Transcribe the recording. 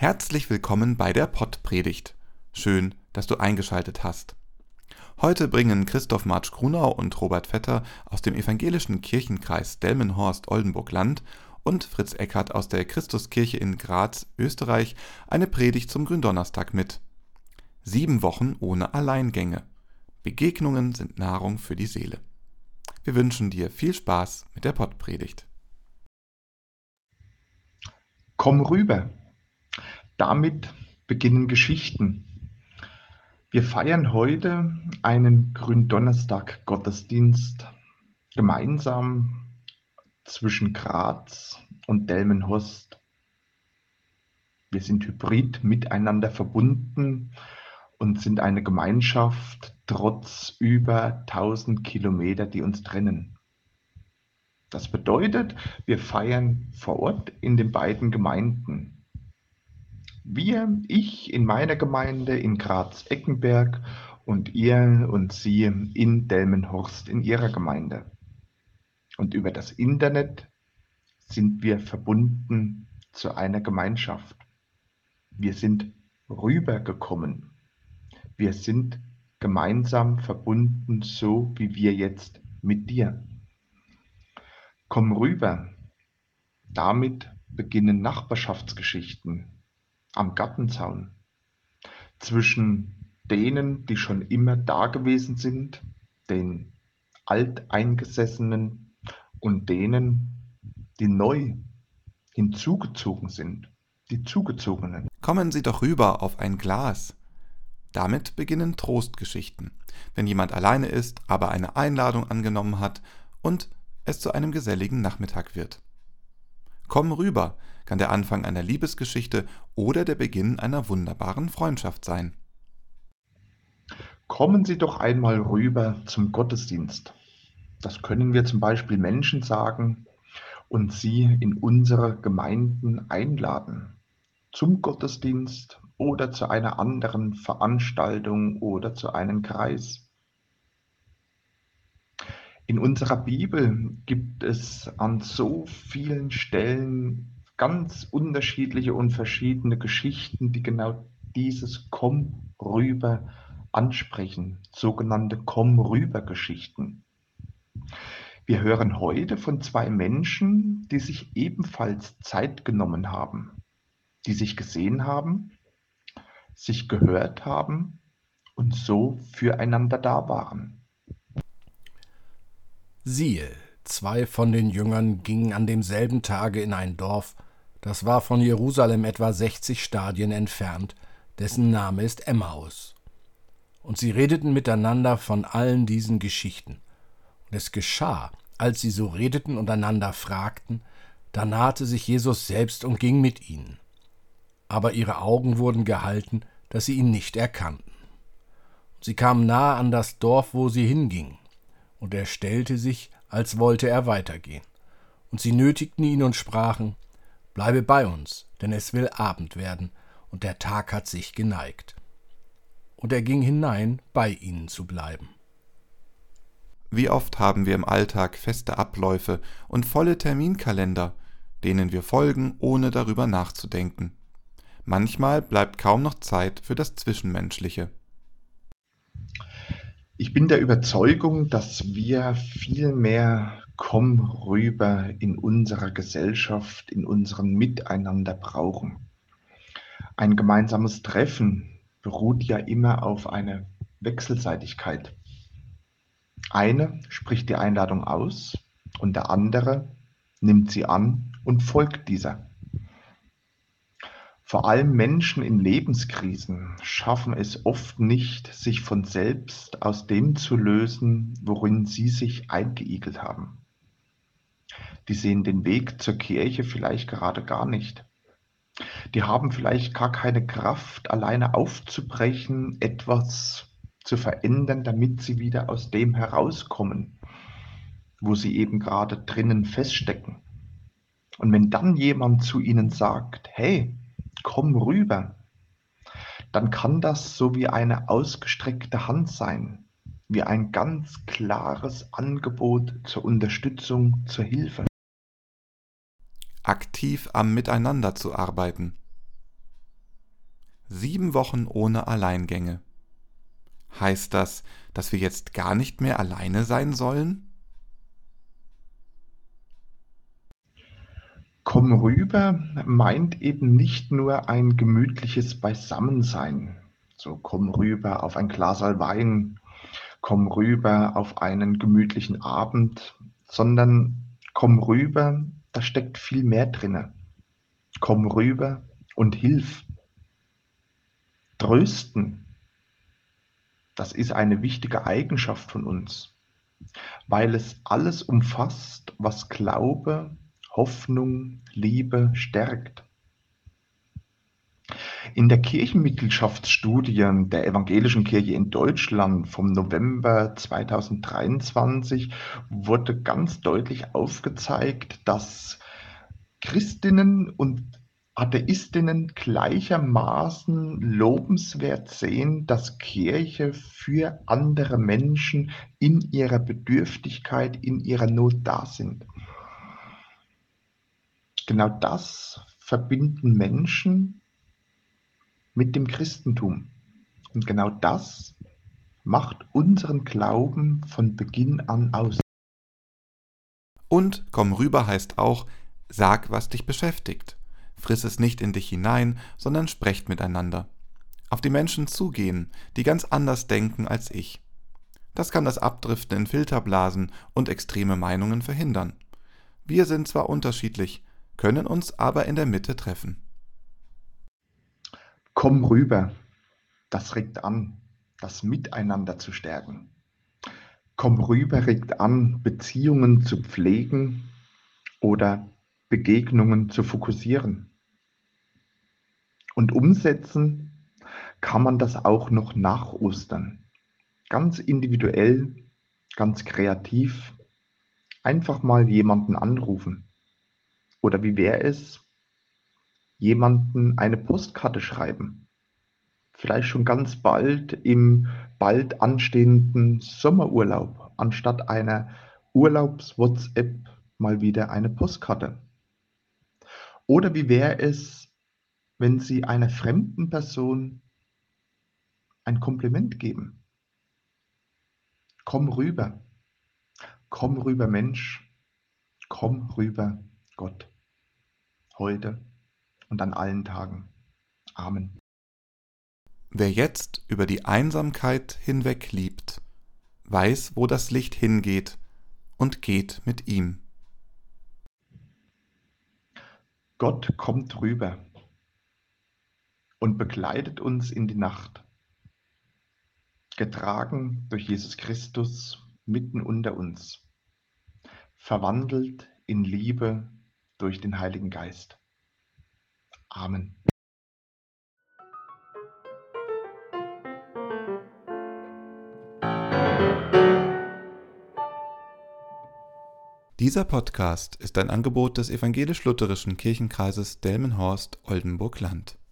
Herzlich willkommen bei der Pottpredigt. Schön, dass du eingeschaltet hast. Heute bringen Christoph Marsch Grunau und Robert Vetter aus dem evangelischen Kirchenkreis Delmenhorst-Oldenburg-Land und Fritz Eckert aus der Christuskirche in Graz, Österreich, eine Predigt zum Gründonnerstag mit. 7 Wochen ohne Alleingänge. Begegnungen sind Nahrung für die Seele. Wir wünschen dir viel Spaß mit der Pottpredigt. Komm rüber. Damit beginnen Geschichten. Wir feiern heute einen Gründonnerstag-Gottesdienst gemeinsam zwischen Graz und Delmenhorst. Wir sind hybrid miteinander verbunden und sind eine Gemeinschaft trotz über 1000 Kilometer, die uns trennen. Das bedeutet, wir feiern vor Ort in den beiden Gemeinden. Ich in meiner Gemeinde in Graz-Eckenberg und ihr und sie in Delmenhorst in ihrer Gemeinde. Und über das Internet sind wir verbunden zu einer Gemeinschaft. Wir sind rübergekommen. Wir sind gemeinsam verbunden, so wie wir jetzt mit dir. Komm rüber. Damit beginnen Nachbarschaftsgeschichten am Gartenzaun zwischen denen, die schon immer da gewesen sind, den Alteingesessenen und denen, die neu hinzugezogen sind, die Zugezogenen. Kommen Sie doch rüber auf ein Glas. Damit beginnen Trostgeschichten, wenn jemand alleine ist, aber eine Einladung angenommen hat und es zu einem geselligen Nachmittag wird. Komm rüber kann der Anfang einer Liebesgeschichte oder der Beginn einer wunderbaren Freundschaft sein. Kommen Sie doch einmal rüber zum Gottesdienst. Das können wir zum Beispiel Menschen sagen und sie in unsere Gemeinden einladen. Zum Gottesdienst oder zu einer anderen Veranstaltung oder zu einem Kreis. In unserer Bibel gibt es an so vielen Stellen ganz unterschiedliche und verschiedene Geschichten, die genau dieses Komm rüber ansprechen, sogenannte Komm rüber Geschichten. Wir hören heute von 2 Menschen, die sich ebenfalls Zeit genommen haben, die sich gesehen haben, sich gehört haben und so füreinander da waren. Siehe, 2 von den Jüngern gingen an demselben Tage in ein Dorf, das war von Jerusalem etwa 60 Stadien entfernt, dessen Name ist Emmaus. Und sie redeten miteinander von allen diesen Geschichten. Und es geschah, als sie so redeten und einander fragten, da nahte sich Jesus selbst und ging mit ihnen. Aber ihre Augen wurden gehalten, dass sie ihn nicht erkannten. Und sie kamen nahe an das Dorf, wo sie hingingen. Und er stellte sich, als wollte er weitergehen. Und sie nötigten ihn und sprachen: Bleibe bei uns, denn es will Abend werden, und der Tag hat sich geneigt. Und er ging hinein, bei ihnen zu bleiben. Wie oft haben wir im Alltag feste Abläufe und volle Terminkalender, denen wir folgen, ohne darüber nachzudenken. Manchmal bleibt kaum noch Zeit für das Zwischenmenschliche. Ich bin der Überzeugung, dass wir viel mehr Komm rüber in unserer Gesellschaft, in unserem Miteinander brauchen. Ein gemeinsames Treffen beruht ja immer auf einer Wechselseitigkeit. Eine spricht die Einladung aus und der andere nimmt sie an und folgt dieser. Vor allem Menschen in Lebenskrisen schaffen es oft nicht, sich von selbst aus dem zu lösen, worin sie sich eingeigelt haben. Die sehen den Weg zur Kirche vielleicht gerade gar nicht. Die haben vielleicht gar keine Kraft, alleine aufzubrechen, etwas zu verändern, damit sie wieder aus dem herauskommen, wo sie eben gerade drinnen feststecken. Und wenn dann jemand zu ihnen sagt: Hey, komm rüber, dann kann das so wie eine ausgestreckte Hand sein, wie ein ganz klares Angebot zur Unterstützung, zur Hilfe. Aktiv am Miteinander zu arbeiten. 7 Wochen ohne Alleingänge. Heißt das, dass wir jetzt gar nicht mehr alleine sein sollen? Komm rüber meint eben nicht nur ein gemütliches Beisammensein. So komm rüber auf ein Glaserl Wein, komm rüber auf einen gemütlichen Abend, sondern komm rüber, da steckt viel mehr drinne. Komm rüber und hilf. Trösten, das ist eine wichtige Eigenschaft von uns, weil es alles umfasst, was Glaube, Hoffnung, Liebe stärkt. In der Kirchenmitgliedschaftsstudie der Evangelischen Kirche in Deutschland vom November 2023 wurde ganz deutlich aufgezeigt, dass Christinnen und Atheistinnen gleichermaßen lobenswert sehen, dass Kirche für andere Menschen in ihrer Bedürftigkeit, in ihrer Not da sind. Genau das verbinden Menschen mit dem Christentum. Und genau das macht unseren Glauben von Beginn an aus. Und komm rüber heißt auch, sag, was dich beschäftigt. Friss es nicht in dich hinein, sondern sprecht miteinander. Auf die Menschen zugehen, die ganz anders denken als ich. Das kann das Abdriften in Filterblasen und extreme Meinungen verhindern. Wir sind zwar unterschiedlich, können uns aber in der Mitte treffen. Komm rüber, das regt an, das Miteinander zu stärken. Komm rüber regt an, Beziehungen zu pflegen oder Begegnungen zu fokussieren. Und umsetzen kann man das auch noch nach Ostern. Ganz individuell, ganz kreativ, einfach mal jemanden anrufen. Oder wie wäre es, jemanden eine Postkarte schreiben? Vielleicht schon ganz bald im bald anstehenden Sommerurlaub, anstatt einer Urlaubs-WhatsApp mal wieder eine Postkarte. Oder wie wäre es, wenn Sie einer fremden Person ein Kompliment geben? Komm rüber Mensch, komm rüber Gott, heute und an allen Tagen. Amen. Wer jetzt über die Einsamkeit hinweg liebt, weiß, wo das Licht hingeht und geht mit ihm. Gott kommt rüber und begleitet uns in die Nacht, getragen durch Jesus Christus mitten unter uns, verwandelt in Liebe durch den Heiligen Geist. Amen. Dieser Podcast ist ein Angebot des Evangelisch-Lutherischen Kirchenkreises Delmenhorst-Oldenburg-Land.